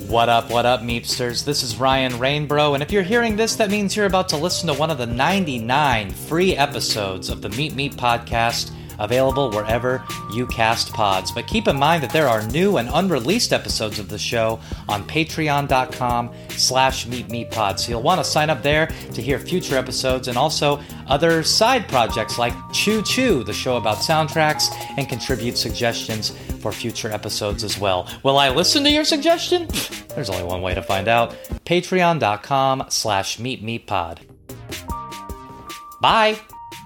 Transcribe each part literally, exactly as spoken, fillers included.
What up, what up, Meepsters? This is Ryan Rainbro, and if you're hearing this, that means you're about to listen to one of the ninety-nine free episodes of the Meep Meep podcast, available wherever you cast pods. But keep in mind that there are new and unreleased episodes of the show on patreon.com slash meepmeeppod. So you'll want to sign up there to hear future episodes and also other side projects like Choo Choo, the show about soundtracks, and contribute suggestions for future episodes as well. Will I listen to your suggestion? There's only one way to find out. Patreon.com slash meepmeeppod. Bye!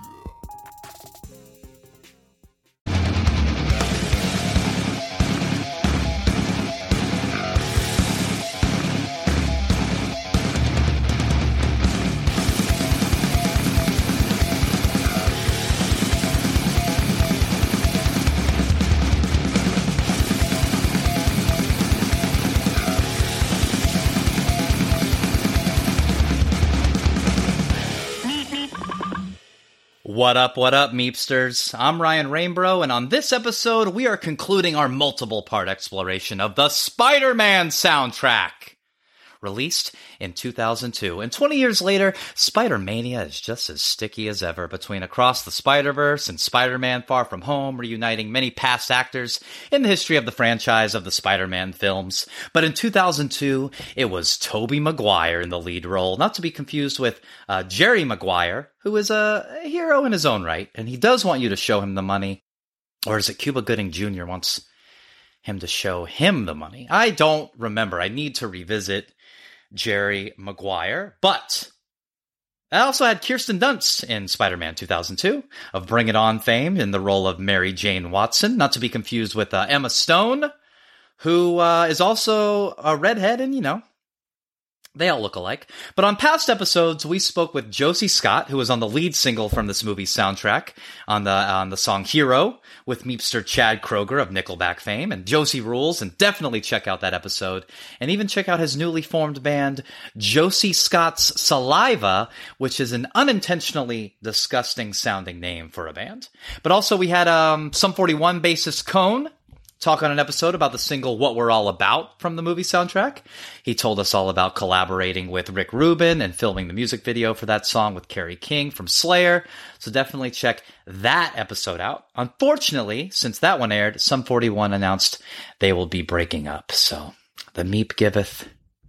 What up, what up, Meepsters? I'm Ryan Rainbro, and on this episode, we are concluding our multiple-part exploration of the Spider-Man soundtrack, released in two thousand two. And twenty years later, Spider-Mania is just as sticky as ever, between Across the Spider-Verse and Spider-Man Far From Home, reuniting many past actors in the history of the franchise of the Spider-Man films. But in two thousand two, it was Tobey Maguire in the lead role, not to be confused with uh, Jerry Maguire, who is a hero in his own right, and he does want you to show him the money. Or is it Cuba Gooding Junior wants him to show him the money? I don't remember. I need to revisit Jerry Maguire. But I also had Kirsten Dunst in Spider-Man two thousand two, of Bring It On fame, in the role of Mary Jane Watson, not to be confused with uh, Emma Stone, who uh, is also a redhead, and, you know, they all look alike. But on past episodes, we spoke with Josie Scott, who was on the lead single from this movie's soundtrack, on the on the song Hero, with Meepster Chad Kroger of Nickelback fame. And Josie rules, and definitely check out that episode. And even check out his newly formed band, Josie Scott's Saliva, which is an unintentionally disgusting sounding name for a band. But also we had um, Sum forty-one bassist Cone talk on an episode about the single What We're All About from the movie soundtrack. He told us all about collaborating with Rick Rubin and filming the music video for that song with Kerry King from Slayer. So definitely check that episode out. Unfortunately, since that one aired, Sum forty-one announced they will be breaking up. So the Meep giveth,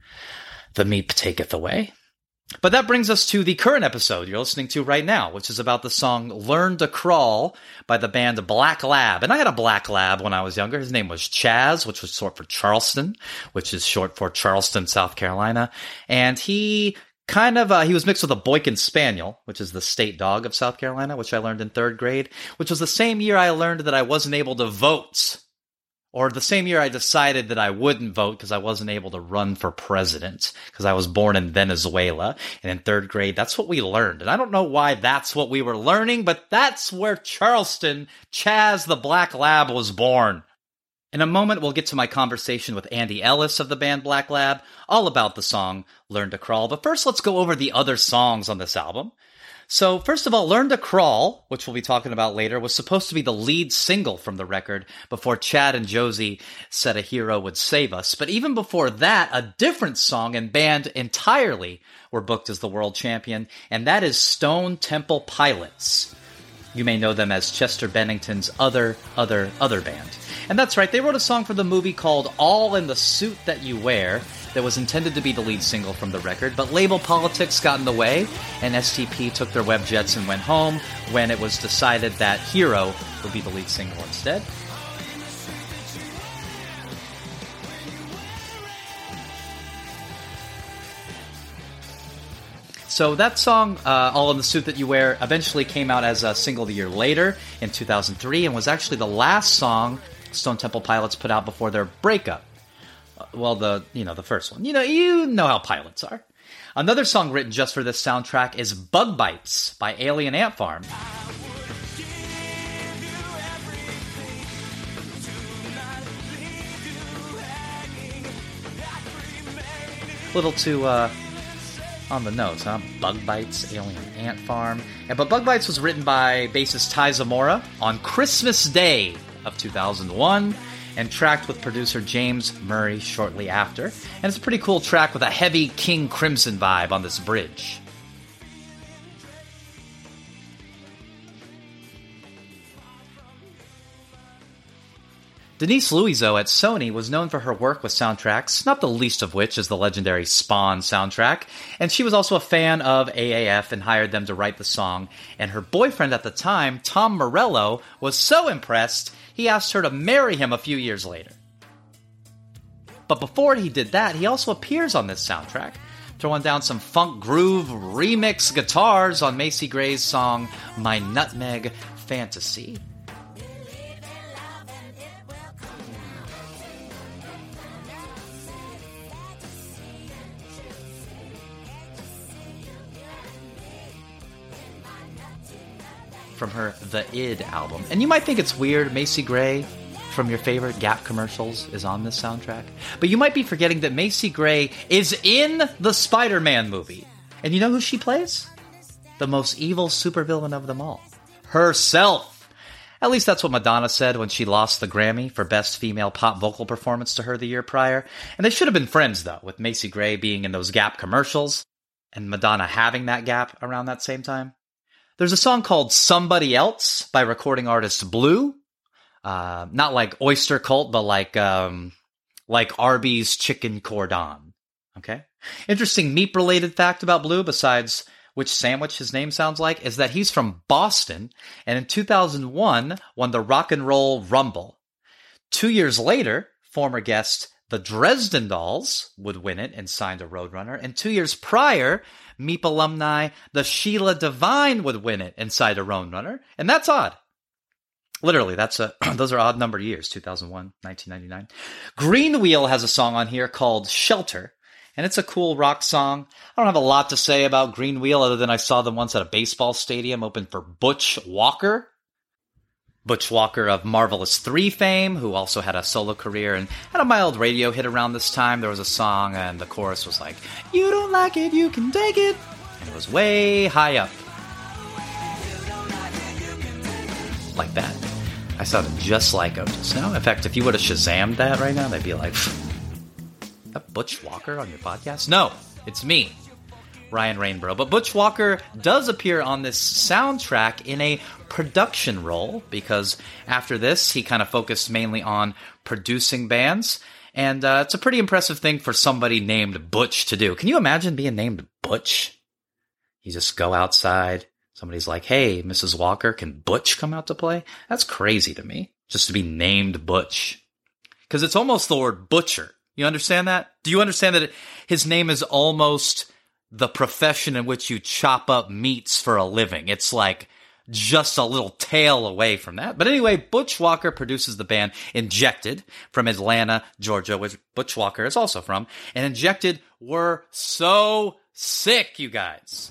the Meep taketh away. But that brings us to the current episode you're listening to right now, which is about the song Learn to Crawl by the band Black Lab. And I had a Black Lab when I was younger. His name was Chaz, which was short for Charleston, which is short for Charleston, South Carolina. And he kind of, uh, he was mixed with a Boykin Spaniel, which is the state dog of South Carolina, which I learned in third grade, which was the same year I learned that I wasn't able to vote. Or the same year I decided that I wouldn't vote because I wasn't able to run for president because I was born in Venezuela. And in third grade, that's what we learned. And I don't know why that's what we were learning, but that's where Charleston, Chaz the Black Lab, was born. In a moment, we'll get to my conversation with Andy Ellis of the band Black Lab, all about the song Learn to Crawl. But first, let's go over the other songs on this album. So, first of all, Learn to Crawl, which we'll be talking about later, was supposed to be the lead single from the record before Chad and Josie said A Hero Would Save Us. But even before that, a different song and band entirely were booked as the world champion, and that is Stone Temple Pilots. You may know them as Chester Bennington's other, other, other band. And that's right, they wrote a song for the movie called All in the Suit That You Wear that was intended to be the lead single from the record, but label politics got in the way, and S T P took their web jets and went home when it was decided that Hero would be the lead single instead. So that song, uh, All in the Suit That You Wear, eventually came out as a single the year later in two thousand three and was actually the last song Stone Temple Pilots put out before their breakup. Well, the, you know, the first one. You know, you know how pilots are. Another song written just for this soundtrack is Bug Bites by Alien Ant Farm. Little too, uh, on the nose, huh? Bug Bites, Alien Ant Farm. And, but Bug Bites was written by bassist Ty Zamora on Christmas Day of two thousand one. and tracked with producer James Murray shortly after. And it's a pretty cool track with a heavy King Crimson vibe on this bridge. Denise Luizzo at Sony was known for her work with soundtracks, not the least of which is the legendary Spawn soundtrack, and she was also a fan of A A F and hired them to write the song, and her boyfriend at the time, Tom Morello, was so impressed he asked her to marry him a few years later. But before he did that, he also appears on this soundtrack, throwing down some funk groove remix guitars on Macy Gray's song My Nutmeg Fantasy. From her The Id album. And you might think it's weird, Macy Gray from your favorite Gap commercials is on this soundtrack. But you might be forgetting that Macy Gray is in the Spider-Man movie. And you know who she plays? The most evil supervillain of them all. Herself. At least that's what Madonna said when she lost the Grammy for Best Female Pop Vocal Performance to her the year prior. And they should have been friends, though, with Macy Gray being in those Gap commercials and Madonna having that gap around that same time. There's a song called Somebody Else by recording artist Blue. Uh, not like Oyster Cult, but like um, like Arby's Chicken Cordon. Okay? Interesting meat-related fact about Blue, besides which sandwich his name sounds like, is that he's from Boston, and in two thousand one won the Rock and Roll Rumble. Two years later, former guest the Dresden Dolls would win it and signed a Roadrunner, and two years prior, Meep alumni the Sheila Divine would win it and signed a Roadrunner, and that's odd. Literally, that's a those are odd number years, two thousand one, nineteen ninety-nine. Green Wheel has a song on here called Shelter, and it's a cool rock song. I don't have a lot to say about Green Wheel other than I saw them once at a baseball stadium open for Butch Walker. Butch Walker of Marvelous three fame, who also had a solo career and had a mild radio hit around this time. There was a song and the chorus was like, "You don't like it, you can take it." And it was way high up. Like that. I sounded just like him just now. In fact, if you would have Shazammed that right now, they'd be like, that Butch Walker on your podcast? No, it's me, Ryan Rainborough. But Butch Walker does appear on this soundtrack in a production role, because after this, he kind of focused mainly on producing bands. And uh, it's a pretty impressive thing for somebody named Butch to do. Can you imagine being named Butch? You just go outside. Somebody's like, "Hey, Missus Walker, can Butch come out to play?" That's crazy to me, just to be named Butch. Because it's almost the word butcher. You understand that? Do you understand that it, his name is almost the profession in which you chop up meats for a living? It's like just a little tail away from that. But anyway, Butch Walker produces the band Injected from Atlanta, Georgia, which Butch Walker is also from. And Injected were so sick, you guys.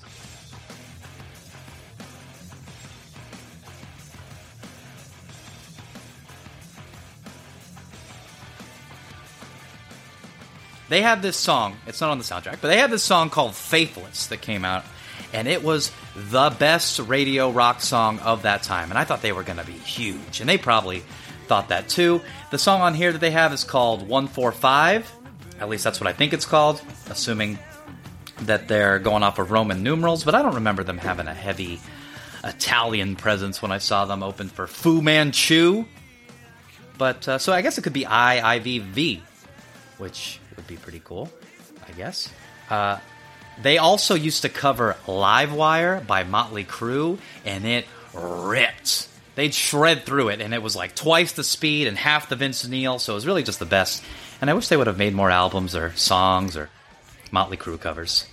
They have this song, it's not on the soundtrack, but they have this song called Faithless that came out, and it was the best radio rock song of that time, and I thought they were going to be huge, and they probably thought that too. The song on here that they have is called one four five, at least that's what I think it's called, assuming that they're going off of Roman numerals, but I don't remember them having a heavy Italian presence when I saw them open for Fu Manchu. But, uh, so I guess it could be I I V V, which would be pretty cool, I guess. Uh, they also used to cover Livewire by Motley Crue, and it ripped. They'd shred through it, and it was like twice the speed and half the Vince Neil, so it was really just the best. And I wish they would have made more albums or songs or Motley Crue covers.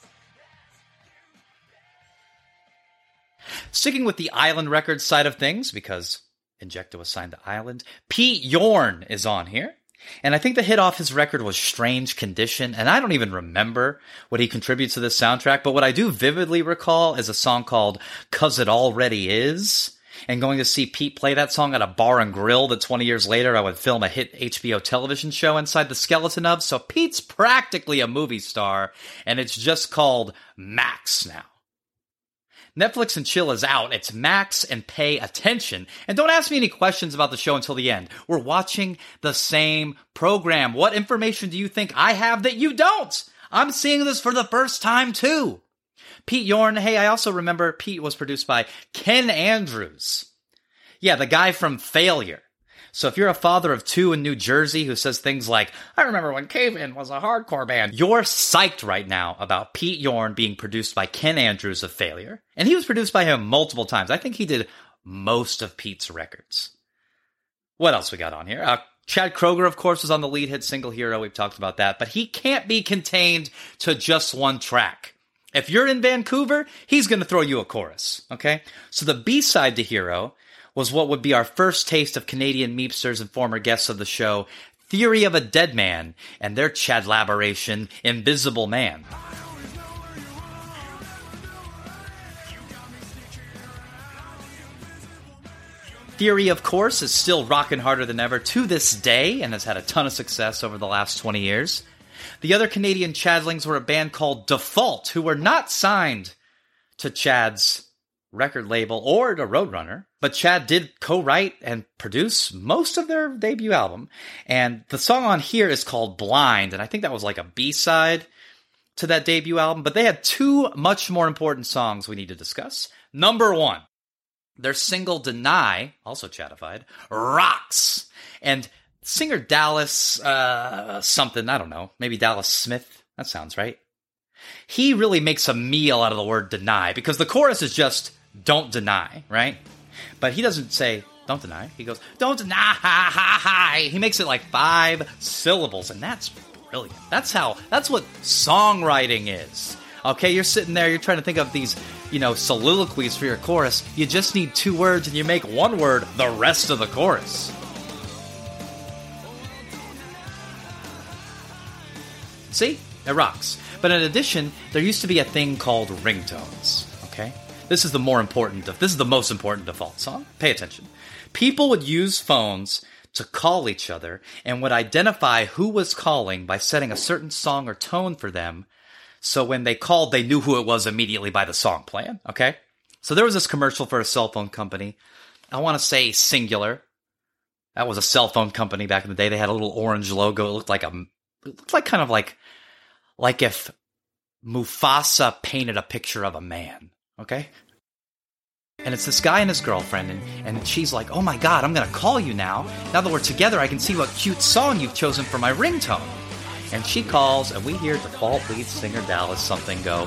Sticking with the Island Records side of things, because Injected was signed to Island, Pete Yorn is on here. And I think the hit off his record was Strange Condition, and I don't even remember what he contributes to this soundtrack, but what I do vividly recall is a song called "'Cause It Already Is," and going to see Pete play that song at a bar and grill that twenty years later I would film a hit H B O television show inside the skeleton of, so Pete's practically a movie star, and it's just called Max now. Netflix and chill is out. It's max and pay attention. And don't ask me any questions about the show until the end. We're watching the same program. What information do you think I have that you don't? I'm seeing this for the first time too. Pete Yorn. Hey, I also remember Pete was produced by Ken Andrews. Yeah, the guy from Failure. So if you're a father of two in New Jersey who says things like, I remember when Cave-In was a hardcore band, you're psyched right now about Pete Yorn being produced by Ken Andrews of Failure. And he was produced by him multiple times. I think he did most of Pete's records. What else we got on here? Uh, Chad Kroeger, of course, was on the lead hit single Hero. We've talked about that. But he can't be contained to just one track. If you're in Vancouver, he's going to throw you a chorus, okay? So the B-side to Hero was what would be our first taste of Canadian meepsters and former guests of the show, Theory of a Dead Man, and their Chadlaboration, Invisible Man. Theory, of course, is still rocking harder than ever to this day and has had a ton of success over the last twenty years. The other Canadian Chadlings were a band called Default, who were not signed to Chad's record label or to Roadrunner, but Chad did co-write and produce most of their debut album. And the song on here is called Blind, and I think that was like a B-side to that debut album. But they had two much more important songs we need to discuss. Number one, their single Deny, also Chadified, rocks. And singer Dallas uh, something, I don't know, maybe Dallas Smith, that sounds right. He really makes a meal out of the word deny, because the chorus is just don't deny, right? But he doesn't say don't deny. He goes, don't deny, ha, ha, ha. He makes it like five syllables, and that's brilliant. That's how, that's what songwriting is. Okay, you're sitting there, you're trying to think of these, you know, soliloquies for your chorus. You just need two words, and you make one word the rest of the chorus. See? It rocks. But in addition, there used to be a thing called ringtones, okay? This is the more important, this is the most important Default song. Pay attention. People would use phones to call each other and would identify who was calling by setting a certain song or tone for them. So when they called, they knew who it was immediately by the song playing, okay? So there was this commercial for a cell phone company. I want to say Singular. That was a cell phone company back in the day. They had a little orange logo. It looked like a, it looked like kind of like, like if Mufasa painted a picture of a man, okay? And it's this guy and his girlfriend, and, and she's like, oh my god, I'm going to call you now. Now that we're together, I can see what cute song you've chosen for my ringtone. And she calls, and we hear Default lead singer Dallas something go.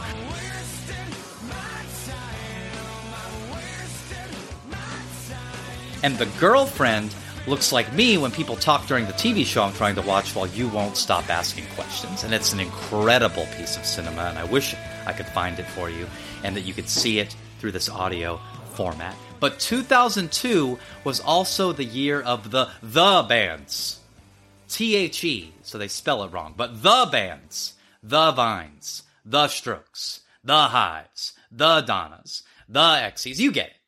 And the girlfriend looks like me when people talk during the T V show I'm trying to watch while you won't stop asking questions. And it's an incredible piece of cinema, and I wish I could find it for you and that you could see it through this audio format. But two thousand two was also the year of the The Bands. T H E, so they spell it wrong. But The Bands, The Vines, The Strokes, The Hives, The Donnas, The Exies, you get it.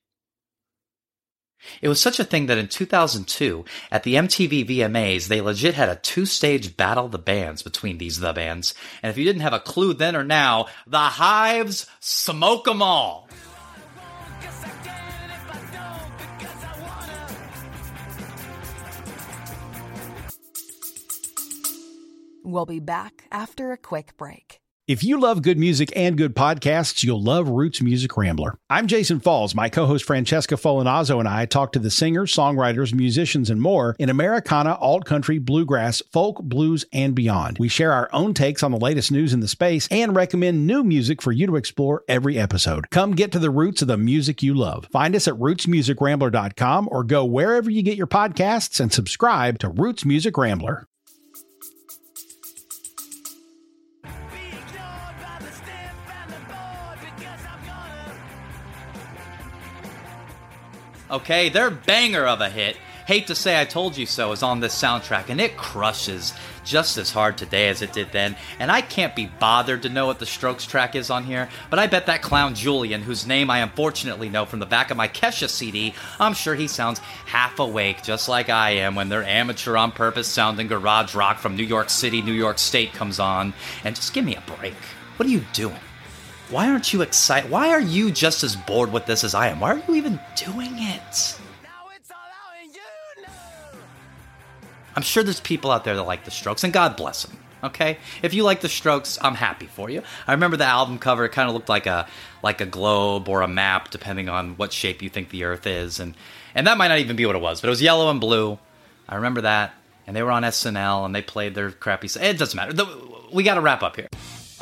It was such a thing that in two thousand two, at the M T V V M As, they legit had a two-stage Battle of the Bands between these The Bands. And if you didn't have a clue then or now, the Hives smoke 'em all. We'll be back after a quick break. If you love good music and good podcasts, you'll love Roots Music Rambler. I'm Jason Falls. My co-host Francesca Folinazzo and I talk to the singers, songwriters, musicians, and more in Americana, alt-country, bluegrass, folk, blues, and beyond. We share our own takes on the latest news in the space and recommend new music for you to explore every episode. Come get to the roots of the music you love. Find us at roots music rambler dot com or go wherever you get your podcasts and subscribe to Roots Music Rambler. Okay, their banger of a hit, Hate to Say I Told You So, is on this soundtrack, and it crushes just as hard today as it did then. And I can't be bothered to know what the Strokes track is on here, but I bet that clown Julian, whose name I unfortunately know from the back of my Kesha C D, I'm sure he sounds half awake, just like I am, when their amateur on purpose sounding garage rock from New York City, New York State comes on. And just give me a break. What are you doing? Why aren't you excited? Why are you just as bored with this as I am? Why are you even doing it? I'm sure there's people out there that like the Strokes, and God bless them, okay? If you like the Strokes, I'm happy for you. I remember the album cover. It kind of looked like a like a globe or a map, depending on what shape you think the Earth is. And, and that might not even be what it was, but it was yellow and blue. I remember that. And they were on S N L, and they played their crappy... It doesn't matter. The, we got to wrap up here.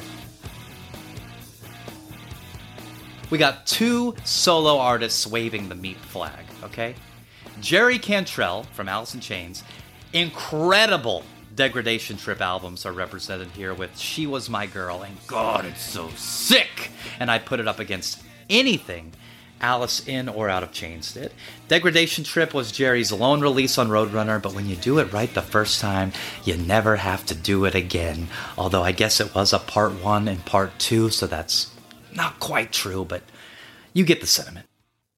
We got two solo artists waving the Meat flag, okay? Jerry Cantrell from Alice in Chains. Incredible Degradation Trip albums are represented here with She Was My Girl, and God, it's so sick! And I'd put it up against anything Alice in or Out of Chains did. Degradation Trip was Jerry's lone release on Roadrunner, but when you do it right the first time, you never have to do it again. Although I guess it was a part one and part two, so that's not quite true, but you get the sentiment.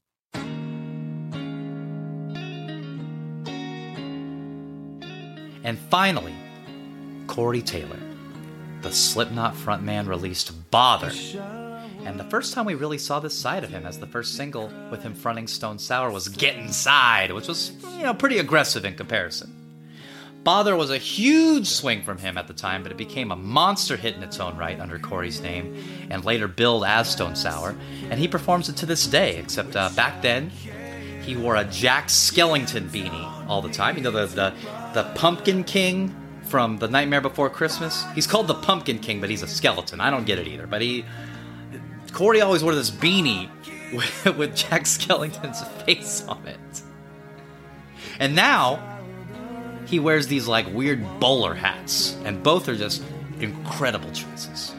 And finally, Corey Taylor, the Slipknot frontman, released Bother. And the first time we really saw this side of him, as the first single with him fronting Stone Sour was Get Inside, which was, you know, pretty aggressive in comparison. Bother was a huge swing from him at the time, but it became a monster hit in its own right under Corey's name, and later billed as Stone Sour, and he performs it to this day, except uh, back then, he wore a Jack Skellington beanie all the time. You know, the, the, the Pumpkin King from The Nightmare Before Christmas? He's called the Pumpkin King, but he's a skeleton. I don't get it either, but he... Corey always wore this beanie with, with Jack Skellington's face on it. And now... he wears these, like, weird bowler hats, and both are just incredible choices.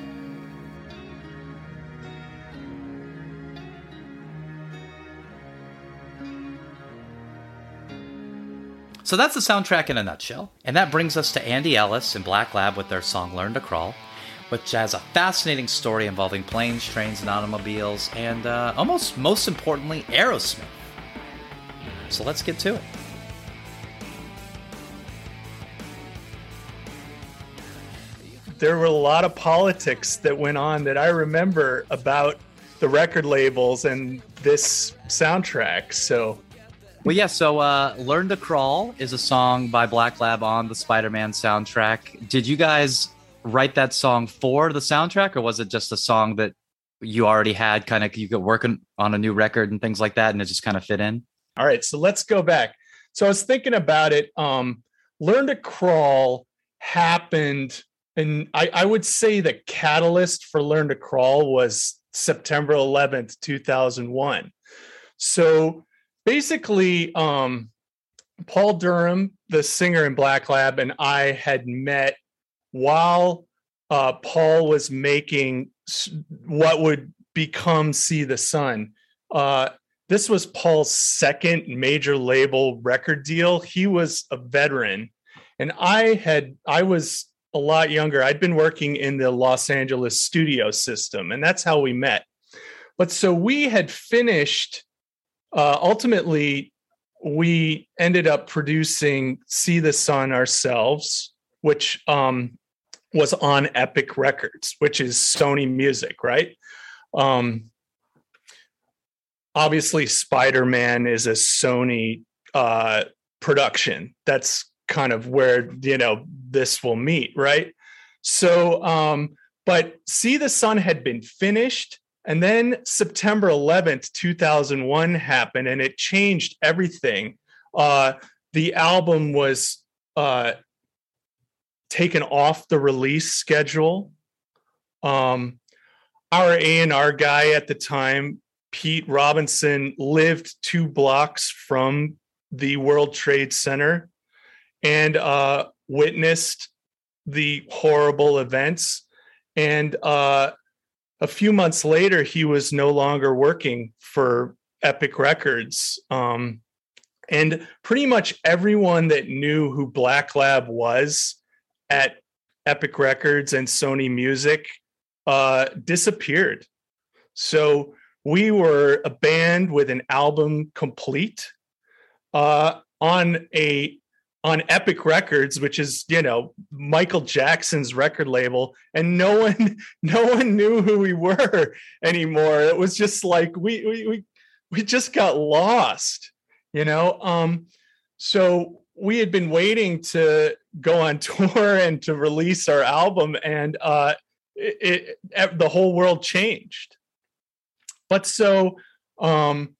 So that's the soundtrack in a nutshell, and that brings us to Andy Ellis and Black Lab with their song Learn to Crawl, which has a fascinating story involving planes, trains, and automobiles, and uh, almost most importantly, Aerosmith. So let's get to it. There were a lot of politics that went on that I remember about the record labels and this soundtrack. So, well, yeah. So, uh, "Learn to Crawl" is a song by Black Lab on the Spider-Man soundtrack. Did you guys write that song for the soundtrack, or was it just a song that you already had? Kind of, you could work on a new record and things like that, and it just kind of fit in. All right, so let's go back. So I was thinking about it. Um, "Learn to Crawl" happened. And I, I would say the catalyst for Learn to Crawl was September eleventh, two thousand one. So basically, um, Paul Durham, the singer in Black Lab, and I had met while uh, Paul was making what would become See the Sun. Uh, this was Paul's second major label record deal. He was a veteran, and I had I was a lot younger. I'd been working in the Los Angeles studio system, and that's how we met. But so we had finished, uh, ultimately, we ended up producing See the Sun ourselves, which um, was on Epic Records, which is Sony Music, right? Um, obviously, Spider-Man is a Sony uh, production. That's kind of where, you know, this will meet, right? So, um, but See the Sun had been finished, and then September eleventh, two thousand one happened, and it changed everything. Uh, the album was uh, taken off the release schedule. Um, our A and R guy at the time, Pete Robinson, lived two blocks from the World Trade Center and uh, witnessed the horrible events. And uh, a few months later, he was no longer working for Epic Records. Um, and pretty much everyone that knew who Black Lab was at Epic Records and Sony Music uh, disappeared. So we were a band with an album complete uh, on a on Epic Records, which is, you know, Michael Jackson's record label, and no one, no one knew who we were anymore. It was just like we we we, we just got lost, you know. Um, so we had been waiting to go on tour and to release our album, and uh, it, it the whole world changed. But so um,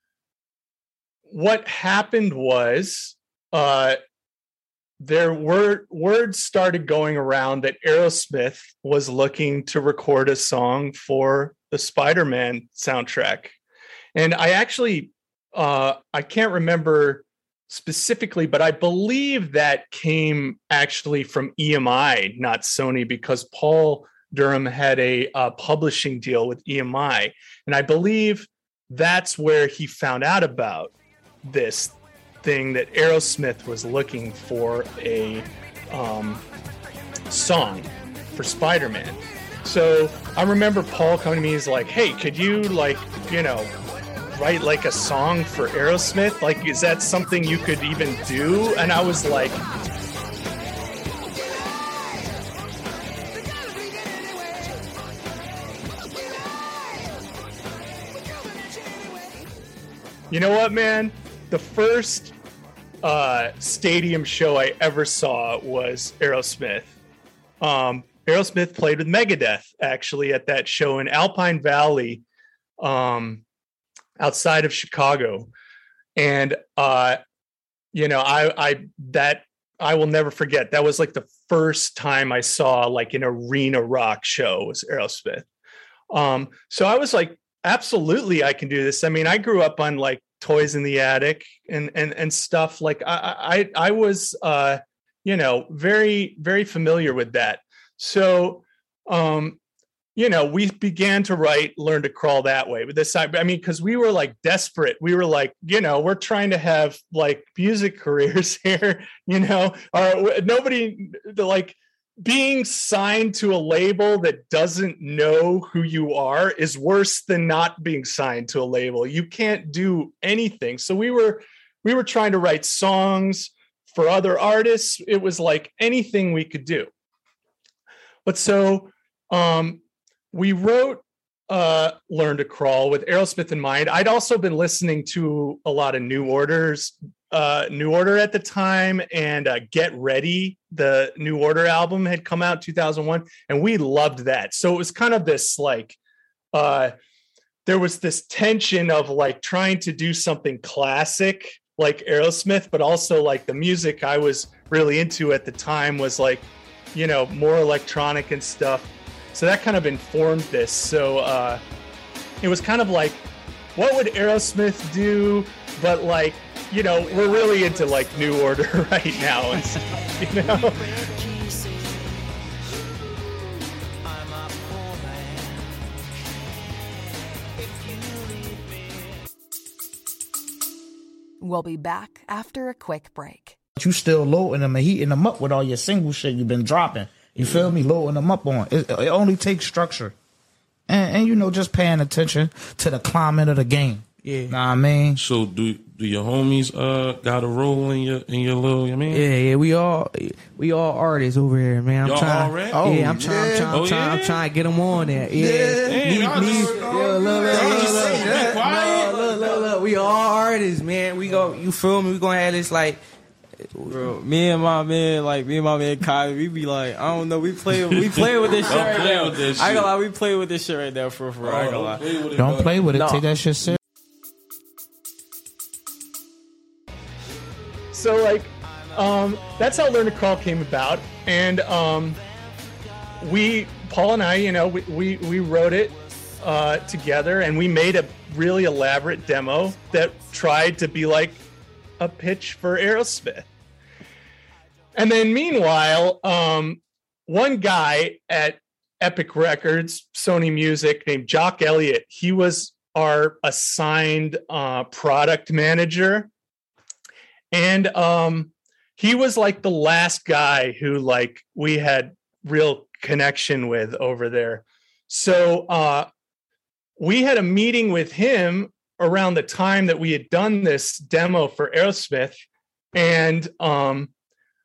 what happened was. Uh, There were words started going around that Aerosmith was looking to record a song for the Spider-Man soundtrack. And I actually, uh, I can't remember specifically, but I believe that came actually from E M I, not Sony, because Paul Durham had a, a publishing deal with E M I. And I believe that's where he found out about this thing, that Aerosmith was looking for a um, song for Spider-Man. So I remember Paul coming to me, he's like, hey, could you like, you know, write like a song for Aerosmith? Like, is that something you could even do? And I was like, you know what, man? The first uh, stadium show I ever saw was Aerosmith. Um, Aerosmith played with Megadeth, actually, at that show in Alpine Valley, um, outside of Chicago. And, uh, you know, I, I, that I will never forget. That was like the first time I saw like an arena rock show was Aerosmith. Um, so I was like, absolutely, I can do this. I mean, I grew up on like Toys in the Attic and and and stuff. Like I I I was uh you know very very familiar with that. So um you know we began to write Learn to Crawl that way. But this I mean because we were like desperate. We were like, you know, we're trying to have like music careers here, you know. Or nobody like being signed to a label that doesn't know who you are is worse than not being signed to a label. You can't do anything. So we were, we were trying to write songs for other artists. It was like anything we could do. But so um, we wrote uh, Learn to Crawl with Aerosmith in mind. I'd also been listening to a lot of New Order's Uh, New Order at the time, and uh, Get Ready, the New Order album had come out in two thousand one, and we loved that. So it was kind of this like, uh, there was this tension of like trying to do something classic like Aerosmith, but also like the music I was really into at the time was like, you know, more electronic and stuff. So that kind of informed this. So uh, it was kind of like, what would Aerosmith do? But like, you know, we're really into like New Order right now, and you know. We'll be back after a quick break. You still loading them and heating them up with all your single shit you've been dropping. You feel me? Loading them up on it. It only takes structure, and, and you know, just paying attention to the climate of the game. Yeah, know what I mean. So do do your homies uh got a role in your in your little? I mean, yeah, yeah, we all we all artists over here, man. I'm Y'all trying, all right? yeah, Oh, I'm trying, yeah. I'm trying, I'm Oh, trying, yeah? I'm trying to get them on there. Yeah, Damn, me, y'all me, just- yeah, look, look, y'all look, just look, sitting there look, quiet. look, look, look, look, we all artists, man. We go, you feel me? We gonna have this like. Bro, me and my man, like me and my man Kai, we be like, I don't know, we play, we play with this shit Don't right play now. with this I ain't gonna shit. lie, we play with this shit right now for for. I ain't gonna lie. Play with it, Don't bro. play with it. No. Take that shit serious. So like, um, that's how Learn to Crawl came about, and um, we, Paul and I, you know, we we, we wrote it uh, together, and we made a really elaborate demo that tried to be like a pitch for Aerosmith. And then meanwhile, um, one guy at Epic Records, Sony Music, named Jock Elliott, he was our assigned uh, product manager. And um, he was like the last guy who like we had real connection with over there. So uh, we had a meeting with him around the time that we had done this demo for Aerosmith. And um,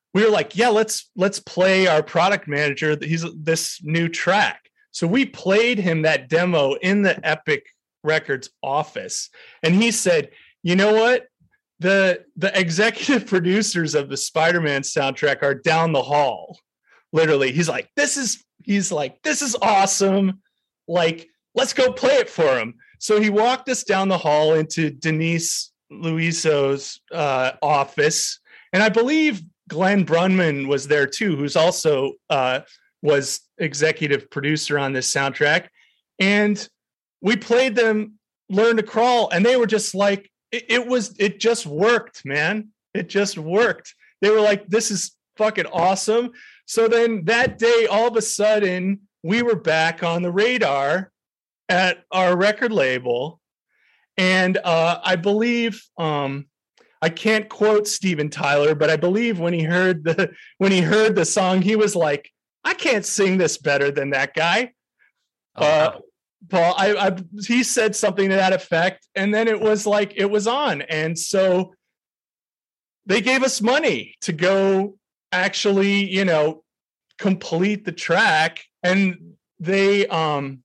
we were like, yeah, let's let's play our product manager. He's this new track. So we played him that demo in the Epic Records office. And he said, you know what? The the executive producers of the Spider-Man soundtrack are down the hall. Literally. He's like, this is he's like, this is awesome. Like, let's go play it for him. So he walked us down the hall into Denise Luiso's uh, office. And I believe Glenn Brunman was there too, who's also uh, was executive producer on this soundtrack. And we played them Learn to Crawl, and they were just like, it, it was, it just worked, man. It just worked. They were like, this is fucking awesome. So then that day, all of a sudden, we were back on the radar at our record label. And uh, I believe, um, I can't quote Steven Tyler, but I believe when he heard the when he heard the song, he was like, I can't sing this better than that guy. Oh, uh, wow. Paul, I, I he said something to that effect, and then it was like it was on. And so they gave us money to go actually, you know, complete the track. And they um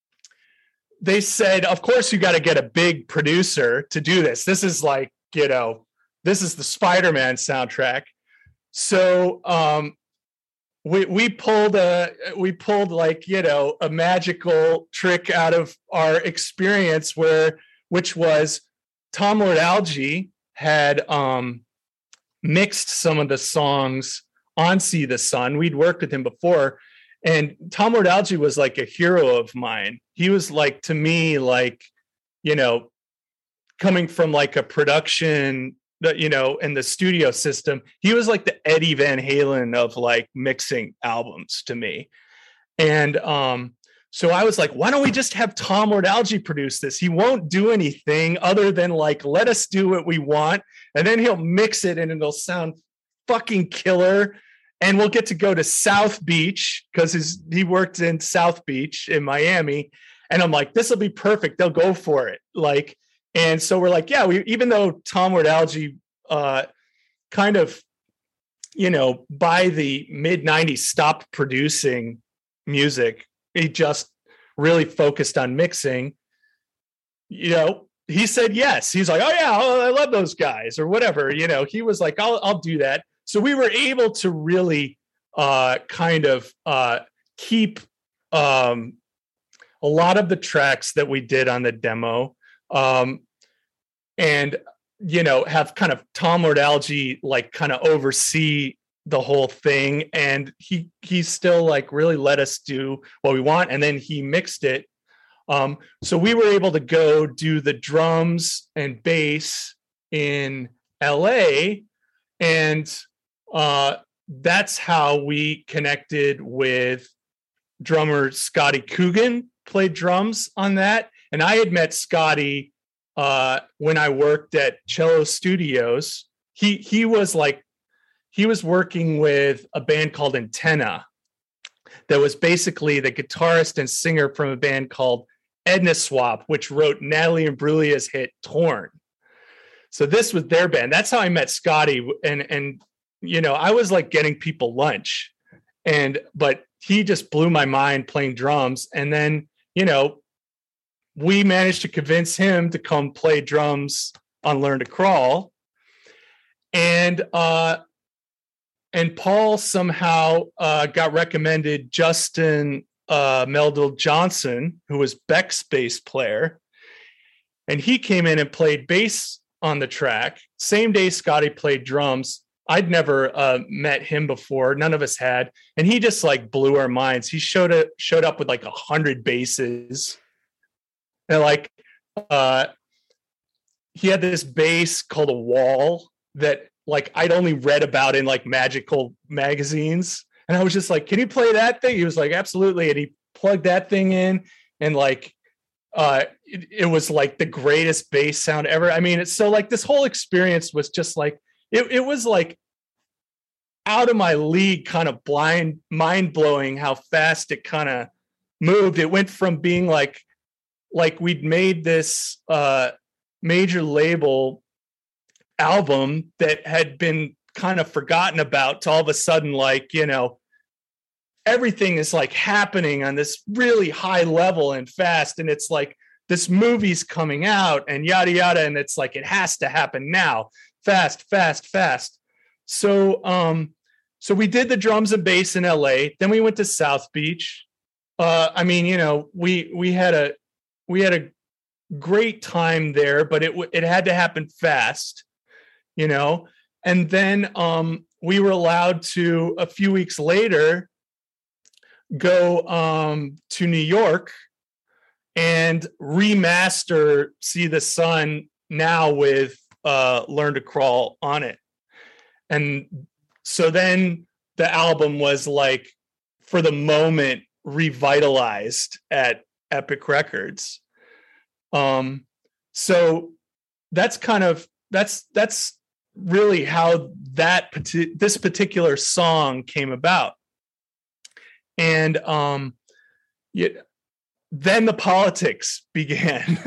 they said, of course, you got to get a big producer to do this. This is like, you know, this is the Spider-Man soundtrack. So um, we we pulled a we pulled like, you know, a magical trick out of our experience, where which was Tom Lord Alge had um, mixed some of the songs on See the Sun. We'd worked with him before, and Tom Lord Alge was like a hero of mine. He was like, to me, like, you know, coming from like a production, you know, in the studio system, he was like the Eddie Van Halen of like mixing albums to me. And um, so I was like, why don't we just have Tom Lord Alge produce this? He won't do anything other than like, let us do what we want. And then he'll mix it and it'll sound fucking killer. And we'll get to go to South Beach, because his he worked in South Beach in Miami. And I'm like, this will be perfect. They'll go for it. Like, and so we're like, yeah, we, even though Tom Lord Alge uh, kind of, you know, by the mid nineties stopped producing music, he just really focused on mixing, you know, he said yes. He's like, oh yeah, oh, I love those guys, or whatever. You know, he was like, I'll, I'll do that. So we were able to really uh, kind of uh, keep um, a lot of the tracks that we did on the demo, um, and, you know, have kind of Tom Lord Alge like kind of oversee the whole thing. And he he still like really let us do what we want. And then he mixed it. Um, so we were able to go do the drums and bass in L A, and uh, that's how we connected with drummer Scotty Coogan, played drums on that. And I had met Scotty uh, when I worked at Cello Studios. He he was like, he was working with a band called Antenna that was basically the guitarist and singer from a band called Edna Swap, which wrote Natalie Imbruglia's hit Torn. So this was their band. That's how I met Scotty. And, and, you know, I was like getting people lunch, and, but he just blew my mind playing drums. And then, you know, we managed to convince him to come play drums on Learn to Crawl. And, uh, and Paul somehow uh, got recommended Justin uh, Meldal Johnson, who was Beck's bass player. And he came in and played bass on the track. Same day Scotty played drums. I'd never uh, met him before. None of us had. And he just like blew our minds. He showed up, showed up with like a hundred basses. And like, uh, he had this bass called a Wall that like I'd only read about in like magical magazines. And I was just like, can you play that thing? He was like, absolutely. And he plugged that thing in, and like, uh, it, it was like the greatest bass sound ever. I mean, it's so like this whole experience was just like, it, it was like out of my league, kind of blind, mind blowing how fast it kind of moved. It went from being like, like we'd made this uh, major label album that had been kind of forgotten about to all of a sudden, like, you know, everything is like happening on this really high level and fast. And it's like, this movie's coming out and yada, yada. And it's like, it has to happen now, fast, fast, fast. So, um, so we did the drums and bass in L A. Then we went to South Beach. Uh, I mean, you know, we, we had a, we had a great time there, but it, it had to happen fast, you know? And then, um, we were allowed to, a few weeks later, go, um, to New York and remaster See the Sun now with uh, Learn to Crawl on it. And so then the album was like, for the moment, revitalized at Epic Records. Um, so that's kind of, that's, that's really how that, this particular song came about. And um, yeah, then the politics began.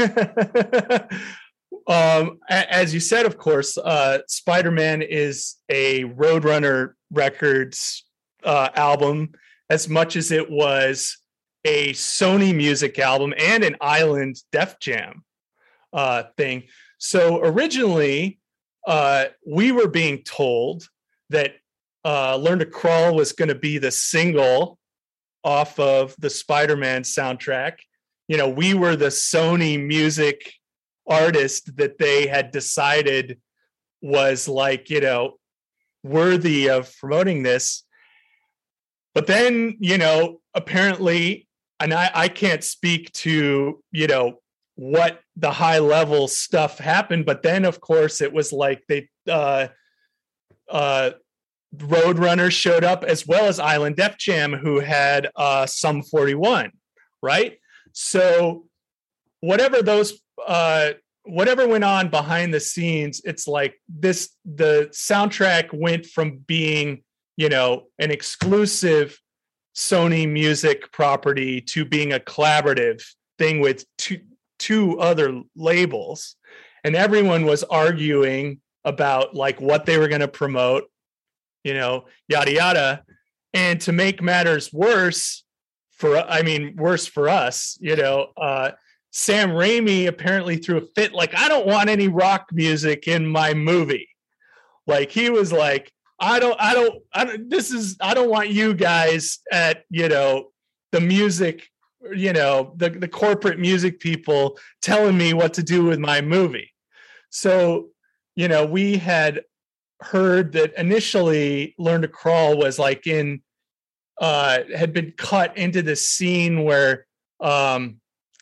um, as you said, of course, uh, Spider-Man is a Roadrunner Records uh, album, as much as it was a Sony Music album and an Island Def Jam uh, thing. So originally, uh, we were being told that uh, Learn to Crawl was going to be the single off of the Spider-Man soundtrack. You know, we were the Sony Music artist that they had decided was like, you know, worthy of promoting this. But then, you know, apparently, and I, I can't speak to, you know, what the high level stuff happened, but then of course it was like they, uh, uh, Roadrunner showed up, as well as Island Def Jam, who had uh, Sum forty-one, right? So whatever those, uh, whatever went on behind the scenes, it's like this, the soundtrack went from being, you know, an exclusive Sony Music property to being a collaborative thing with two, two other labels. And everyone was arguing about like what they were going to promote, you know, yada, yada. And to make matters worse for, I mean, worse for us, you know, uh, Sam Raimi apparently threw a fit. Like, I don't want any rock music in my movie. Like, he was like, I don't, I don't, I don't, this is, I don't want you guys at, you know, the music, you know, the, the corporate music people telling me what to do with my movie. So, you know, we had heard that initially Learn to Crawl was like in, uh, had been cut into this scene where um,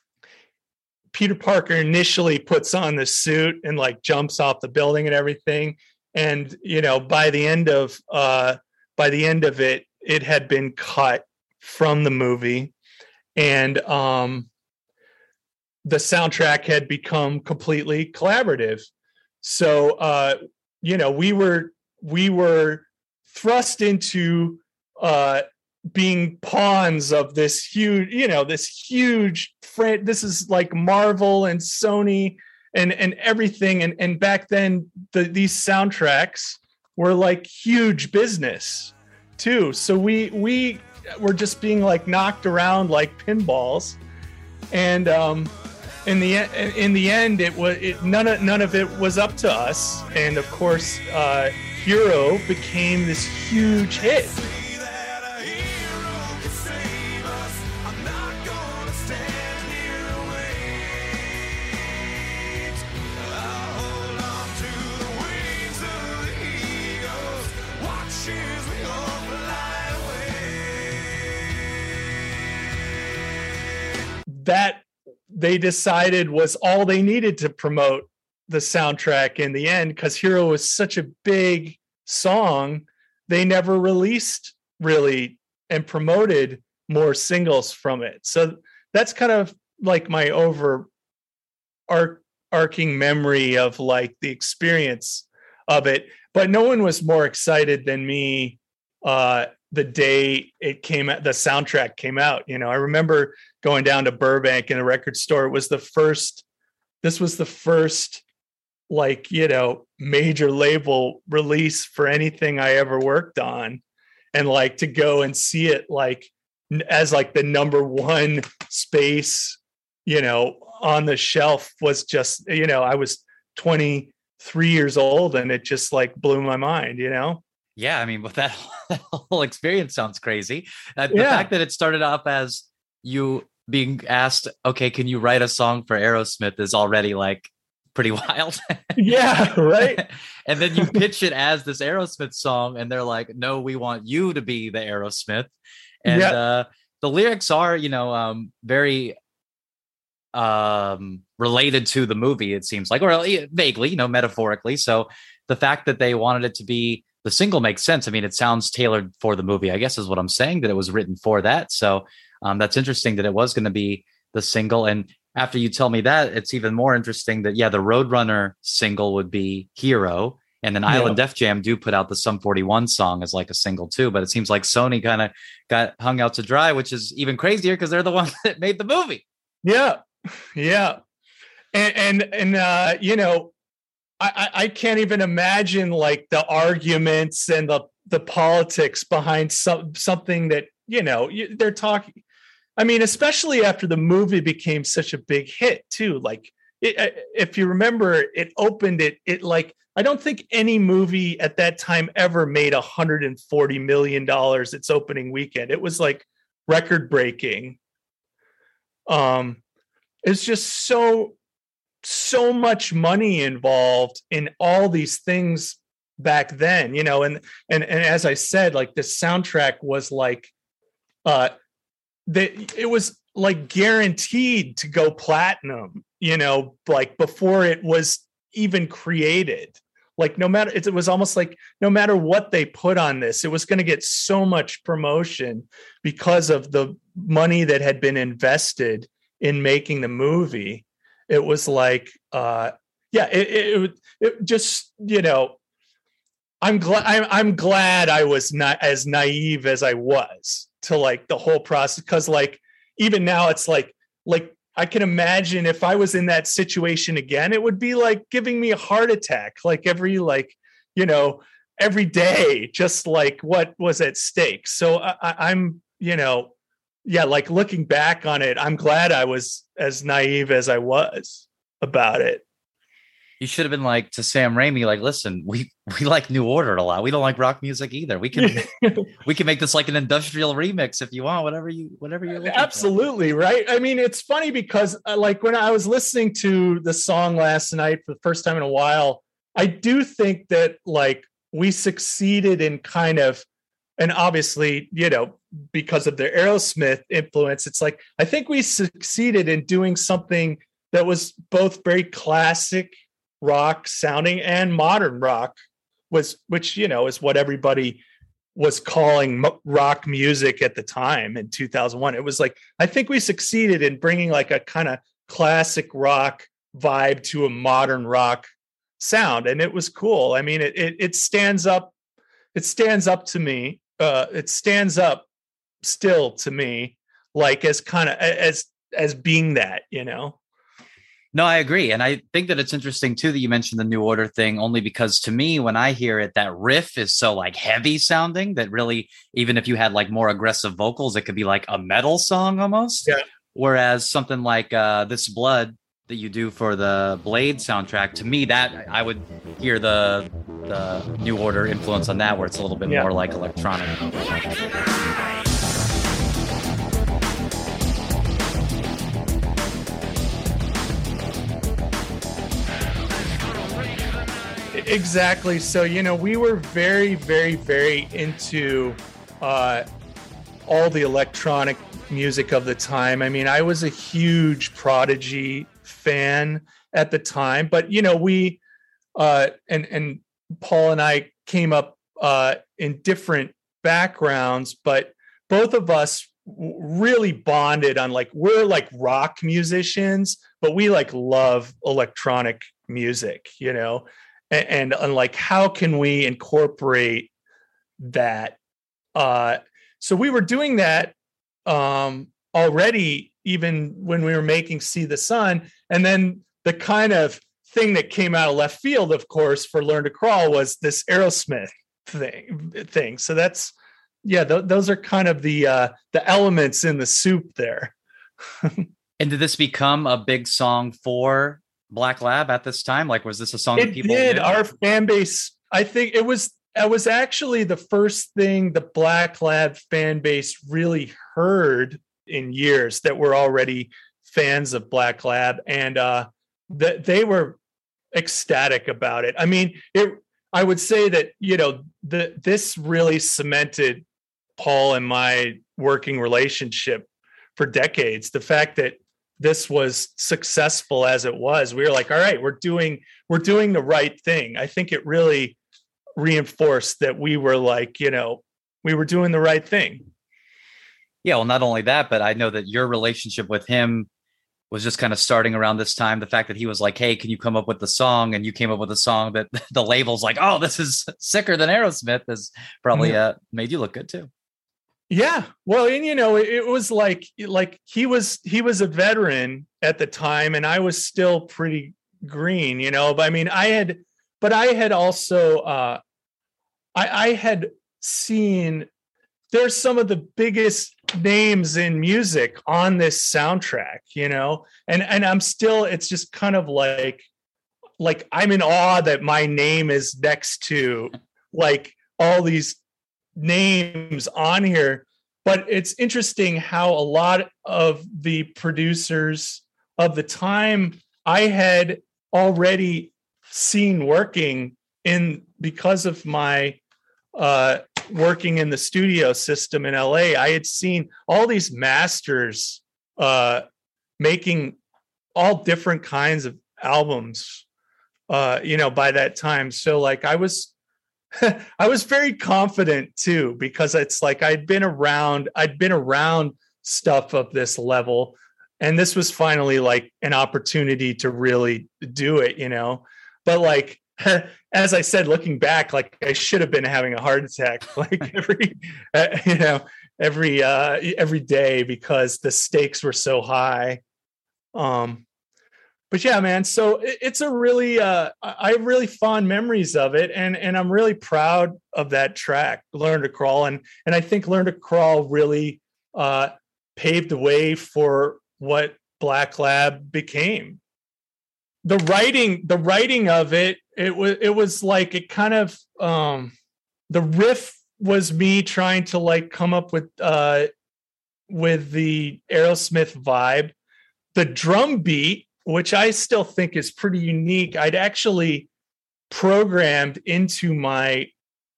Peter Parker initially puts on the suit and like jumps off the building and everything. And, you know, by the end of, uh, by the end of it, it had been cut from the movie. And um, the soundtrack had become completely collaborative. So, uh, you know, we were we were thrust into uh, being pawns of this huge, you know, this huge. Fr- this is like Marvel and Sony and and everything. And and back then, the, these soundtracks were like huge business too. So we we were just being like knocked around like pinballs, and um, in the in the end, it was it, none of none of it was up to us. And of course, uh, Hero became this huge hit. That they decided was all they needed to promote the soundtrack in the end, because Hero was such a big song. They never released really and promoted more singles from it. So that's kind of like my over arc, arcing memory of like the experience of it. But no one was more excited than me uh, the day it came out, the soundtrack came out. You know, I remember going down to Burbank in a record store. It was the first, this was the first like, you know, major label release for anything I ever worked on. And like to go and see it like as like the number one space, you know, on the shelf was just, you know, I was twenty-three years old and it just like blew my mind, you know? Yeah. I mean, but that, that whole experience sounds crazy. Uh, the Yeah. fact that it started off as you being asked, okay, can you write a song for Aerosmith is already like pretty wild. Yeah. Right. And then you pitch it as this Aerosmith song and they're like, no, we want you to be the Aerosmith. And Yeah. uh, the lyrics are, you know, um, very um, related to the movie, it seems like, or vaguely, you know, metaphorically. So the fact that they wanted it to be the single makes sense. I mean, it sounds tailored for the movie, I guess is what I'm saying, that it was written for that. So um, that's interesting that it was going to be the single. And after you tell me that, it's even more interesting that, yeah, the Roadrunner single would be Hero. And then Island Yeah. Def Jam do put out the Sum forty-one song as like a single too. But it seems like Sony kind of got hung out to dry, which is even crazier because they're the ones that made the movie. Yeah. Yeah. And, and, and uh, you know, I, I I can't even imagine like the arguments and the, the politics behind some, something that, you know, you, they're talking. I mean, especially after the movie became such a big hit too. Like it, if you remember, it opened it, it like, I don't think any movie at that time ever made one hundred forty million dollars its opening weekend. It was like record breaking. Um, it's just so, so much money involved in all these things back then, you know, and, and, and as I said, like the soundtrack was like, uh, that it was like guaranteed to go platinum, you know, like before it was even created. Like no matter, it was almost like no matter what they put on this, it was going to get so much promotion because of the money that had been invested in making the movie. It was like, uh, yeah, it, it, it just, you know, I'm glad, I'm, I'm glad I was not as naive as I was to like the whole process. Cause like, even now it's like, like, I can imagine if I was in that situation again, it would be like giving me a heart attack, like every, like, you know, every day, just like what was at stake. So I, I, I'm, you know, yeah, like looking back on it, I'm glad I was as naive as I was about it. You should have been like to Sam Raimi, like, listen, we, we like New Order a lot. We don't like rock music either. We can we can make this like an industrial remix if you want, whatever you whatever you're looking Absolutely, for. Right? I mean, it's funny because uh, like when I was listening to the song last night for the first time in a while, I do think that like we succeeded in kind of, and obviously, you know, because of their Aerosmith influence, it's like I think we succeeded in doing something that was both very classic rock sounding and modern rock, was which, you know, is what everybody was calling rock music at the time in two thousand one. It was like, I think we succeeded in bringing like a kind of classic rock vibe to a modern rock sound. And it was cool. I mean, it, it, it stands up, it stands up to me. Uh, it stands up still to me, like as kind of as, as being that, you know? No, I agree. And I think that it's interesting too that you mentioned the New Order thing, only because to me, when I hear it, that riff is so like heavy sounding that really, even if you had like more aggressive vocals, it could be like a metal song almost. Yeah. Whereas something like uh, This Blood that you do for the Blade soundtrack, to me, that I would hear the, the New Order influence on that, where it's a little bit Yeah. more like electronic. Exactly. So, you know, we were very, very, very into uh, all the electronic music of the time. I mean, I was a huge Prodigy fan at the time, but, you know, we uh, and, and Paul and I came up uh, in different backgrounds, but both of us really bonded on like, we're like rock musicians, but we like love electronic music, you know? And, and like, how can we incorporate that? Uh, so we were doing that um, already, even when we were making See the Sun. And then the kind of thing that came out of left field, of course, for Learn to Crawl was this Aerosmith thing thing. So that's, yeah, th- those are kind of the uh, the elements in the soup there. And did this become a big song for Black Lab at this time? Like, was this a song It that people did. knew? Our fan base, I think it was, it was actually the first thing the Black Lab fan base really heard in years that were already fans of Black Lab. And uh, that they were ecstatic about it. I mean, it, I would say that, you know, the, this really cemented Paul and my working relationship for decades. The fact that this was successful as it was, we were like, all right, we're doing, we're doing the right thing. I think it really reinforced that we were like, you know, we were doing the right thing. Yeah. Well, not only that, but I know that your relationship with him was just kind of starting around this time. The fact that he was like, hey, can you come up with the song? And you came up with a song that the label's like, oh, this is sicker than Aerosmith, has probably uh, made you look good too. Yeah. Well, and you know, it, it was like, like he was, he was a veteran at the time and I was still pretty green, you know, but I mean, I had, but I had also, uh, I, I had seen, there's some of the biggest names in music on this soundtrack, you know, and, and I'm still, it's just kind of like, like I'm in awe that my name is next to like all these names on here. But it's interesting how a lot of the producers of the time I had already seen working in, because of my uh, working in the studio system in L A, I had seen all these masters uh, making all different kinds of albums, uh, you know, by that time. So like I was, I was very confident too, because it's like I'd been around, I'd been around stuff of this level. And this was finally like an opportunity to really do it, you know. But like, as I said, looking back, like I should have been having a heart attack like every, uh, you know, every uh, every day because the stakes were so high. Um, but yeah, man. So it, it's a really, uh, I have really fond memories of it, and and I'm really proud of that track, "Learn to Crawl," and and I think "Learn to Crawl" really uh, paved the way for what Black Lab became. The writing, the writing of it, it was it was like it kind of um, the riff was me trying to like come up with uh, with the Aerosmith vibe. The drum beat, which I still think is pretty unique, I'd actually programmed into my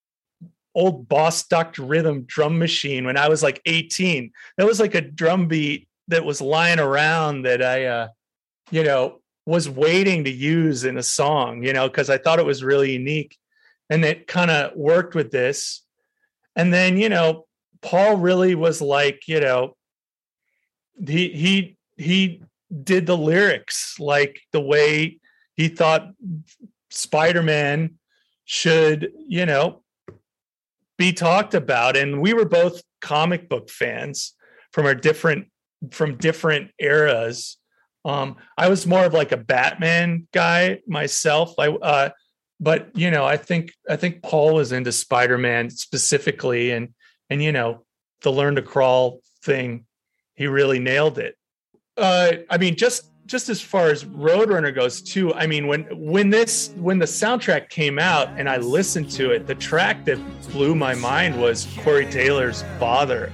old Boss Doctor Rhythm drum machine when I was like eighteen. That was like a drum beat that was lying around that I, uh, you know, was waiting to use in a song, you know, because I thought it was really unique. And it kind of worked with this. And then, you know, Paul really was like, you know, he he he did the lyrics like the way he thought Spider-Man should, you know, be talked about. And we were both comic book fans from our different from different eras. Um, I was more of like a Batman guy myself. I, uh, but you know, I think I think Paul was into Spider-Man specifically, and and you know, the Learn to Crawl thing, he really nailed it. Uh, I mean, just just as far as Roadrunner goes too. I mean, when when this when the soundtrack came out and I listened to it, the track that blew my mind was Corey Taylor's "Bother."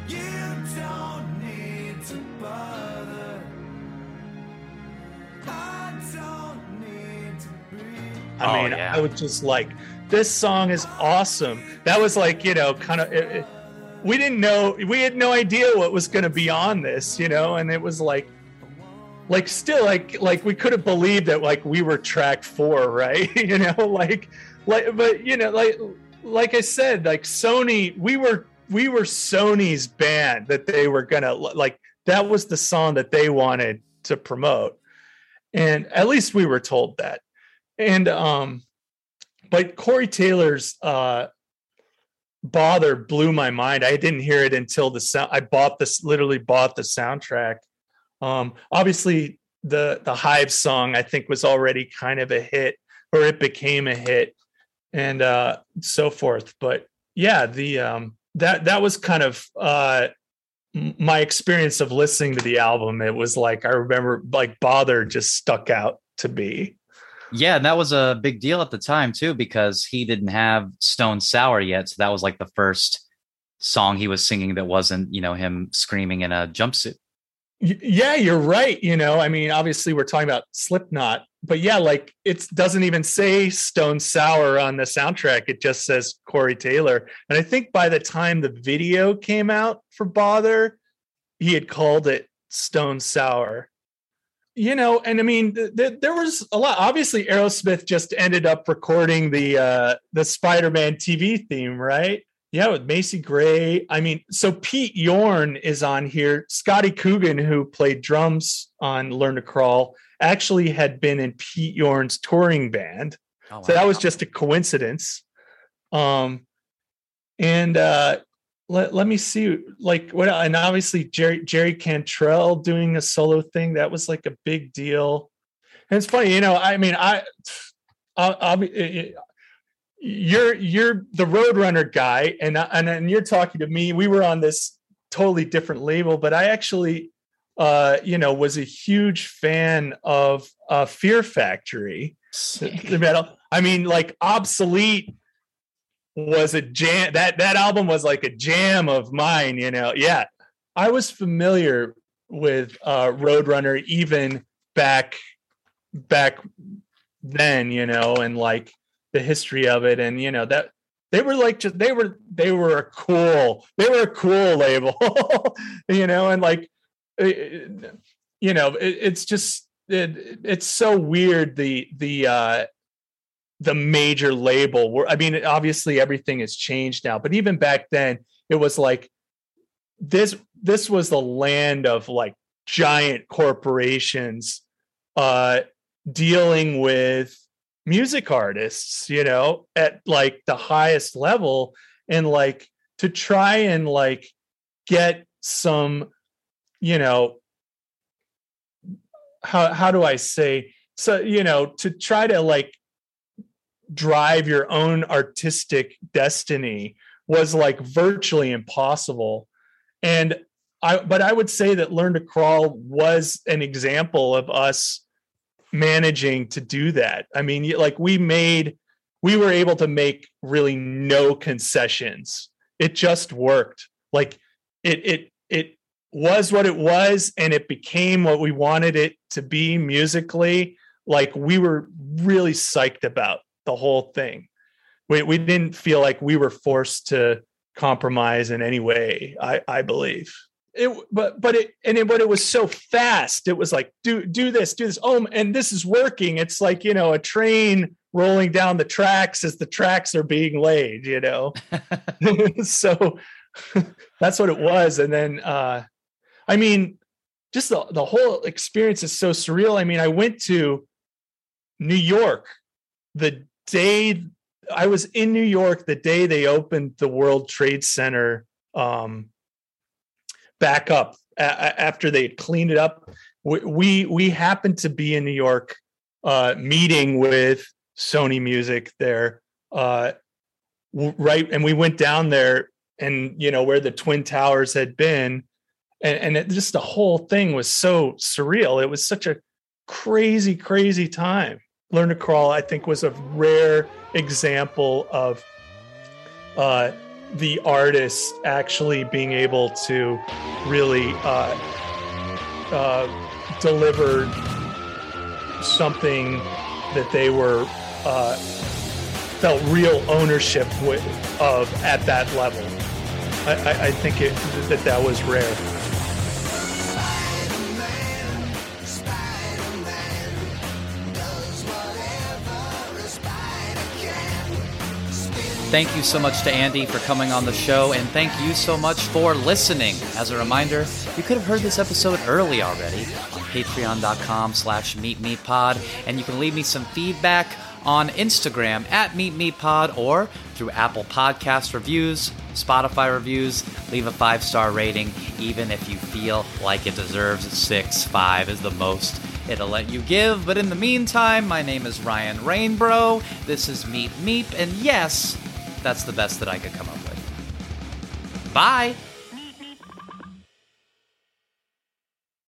I mean, oh, yeah. I was just like, this song is awesome. That was like, you know, kind of, it, it, we didn't know, we had no idea what was going to be on this, you know, and it was like, like still like, like we could have believed that like we were track four, right? you know, like, like, but you know, like, like I said, like Sony, we were, we were Sony's band that they were going to like, that was the song that they wanted to promote. And at least we were told that. And, um, but Corey Taylor's, uh, "Bother" blew my mind. I didn't hear it until the sound. I bought this, literally bought the soundtrack. Um, obviously the the Hive song, I think, was already kind of a hit, or it became a hit, and uh, so forth. But yeah, the um, that that was kind of uh, my experience of listening to the album. It was like, I remember like Bother just stuck out to me. Yeah, and that was a big deal at the time too, because he didn't have Stone Sour yet, so that was like the first song he was singing that wasn't, you know, him screaming in a jumpsuit. Yeah, you're right. You know, I mean, obviously we're talking about Slipknot, but yeah, like it doesn't even say Stone Sour on the soundtrack. It just says Corey Taylor. And I think by the time the video came out for Bother, he had called it Stone Sour. You know, and I mean, th- th- there was a lot. Obviously, Aerosmith just ended up recording the uh, the Spider-Man T V theme, right? Yeah, with Macy Gray. I mean, so Pete Yorn is on here. Scotty Coogan, who played drums on Learn to Crawl, actually had been in Pete Yorn's touring band. Oh, wow. So that was just a coincidence. Um, and uh, let, let me see, like, what, and obviously Jerry, Jerry Cantrell doing a solo thing. That was like a big deal. And it's funny, you know, I mean, I, I'll, I'll be, you're you're the Roadrunner guy, and and and you're talking to me. We were on this totally different label, but I actually, uh, you know, was a huge fan of uh, Fear Factory, the, the metal. I mean, like Obsolete was a jam. That that album was like a jam of mine. You know, yeah, I was familiar with uh, Roadrunner even back back then. You know, and like the history of it, and you know that they were like just they were they were a cool they were a cool label, you know, and like it, you know it, it's just it, it's so weird the the uh the major label where, I mean, obviously everything has changed now, but even back then it was like this this was the land of like giant corporations uh dealing with music artists, you know, at like the highest level, and like to try and like get some, you know, how how do I say, so, you know, to try to like drive your own artistic destiny was like virtually impossible. And I but I would say that Learn to Crawl was an example of us managing to do that. I mean, like we made, we were able to make really no concessions. It just worked. Like it, it, it was what it was, and it became what we wanted it to be musically. Like we were really psyched about the whole thing. We we didn't feel like we were forced to compromise in any way. I I believe. It, but but it and it, but it was so fast. It was like do do this, do this. Oh, and this is working. It's like, you know, a train rolling down the tracks as the tracks are being laid. You know, so that's what it was. And then, uh, I mean, just the the whole experience is so surreal. I mean, I went to New York the day I was in New York the day they opened the World Trade Center. Um, back up a- after they had cleaned it up. We, we, we happened to be in New York, uh, meeting with Sony Music there. Uh, w- right. And we went down there, and, you know, where the Twin Towers had been, and, and it, just the whole thing was so surreal. It was such a crazy, crazy time. Learn to Crawl, I think, was a rare example of, uh, the artist actually being able to really uh, uh, deliver something that they were uh, felt real ownership with, of at that level. I, I, I think it, that that was rare. Thank you so much to Andy for coming on the show, and thank you so much for listening. As a reminder, you could have heard this episode early already on patreon.com slash meetmeetpod, and you can leave me some feedback on Instagram at meetmeetpod or through Apple Podcast reviews, Spotify reviews. Leave a five-star rating, even if you feel like it deserves a six. Five is the most It'll let you give, but in the meantime, my name is Ryan Rainbro. This is Meep Meep, and yes, that's the best that I could come up with. Bye!